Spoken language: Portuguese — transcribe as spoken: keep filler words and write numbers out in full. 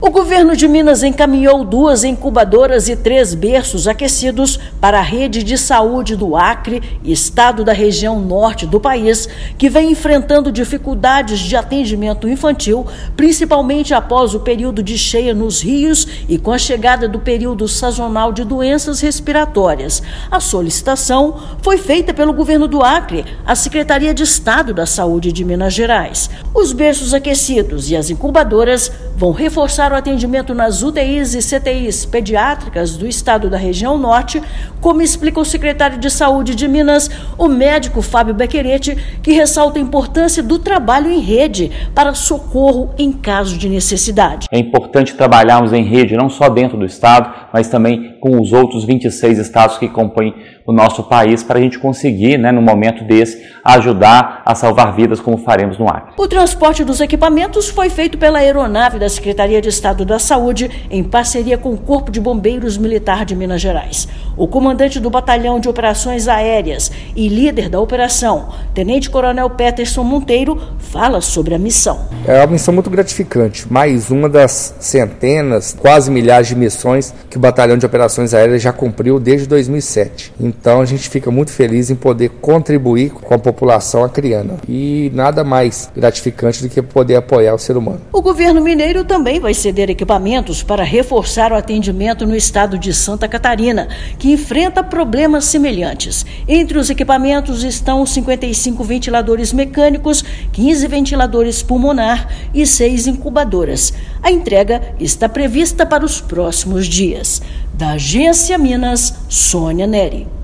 O governo de Minas encaminhou duas incubadoras e três berços aquecidos para a rede de saúde do Acre, estado da região norte do país, que vem enfrentando dificuldades de atendimento infantil, principalmente após o período de cheia nos rios e com a chegada do período sazonal de doenças respiratórias. A solicitação foi feita pelo governo do Acre à Secretaria de Estado da Saúde de Minas Gerais. Os berços aquecidos e as incubadoras vão reforçar o atendimento nas U T Is e C T Is pediátricas do estado da região norte, como explica o secretário de Saúde de Minas, o médico Fábio Becqueretti, que ressalta a importância do trabalho em rede para socorro em caso de necessidade. É importante trabalharmos em rede, não só dentro do estado, mas também com os outros vinte e seis estados que compõem o nosso país, para a gente conseguir, né, no momento desse, ajudar a salvar vidas, como faremos no Acre. O transporte dos equipamentos foi feito pela aeronave da Secretaria de Estado da Saúde, em parceria com o Corpo de Bombeiros Militar de Minas Gerais. O comandante do Batalhão de Operações Aéreas e líder da operação, Tenente Coronel Peterson Monteiro, fala sobre a missão. É uma missão muito gratificante, mais uma das centenas, quase milhares de missões que o Batalhão de Operações Aéreas já cumpriu desde dois mil e sete. Então a gente fica muito feliz em poder contribuir com a população acreana. E nada mais gratificante do que poder apoiar o ser humano. O governo mineiro também vai ceder equipamentos para reforçar o atendimento no estado de Santa Catarina, que enfrenta problemas semelhantes. Entre os equipamentos estão cinquenta e cinco ventiladores mecânicos, quinze ventiladores pulmonar e seis incubadoras. A entrega está prevista para os próximos dias. Da Agência Minas, Sônia Neri.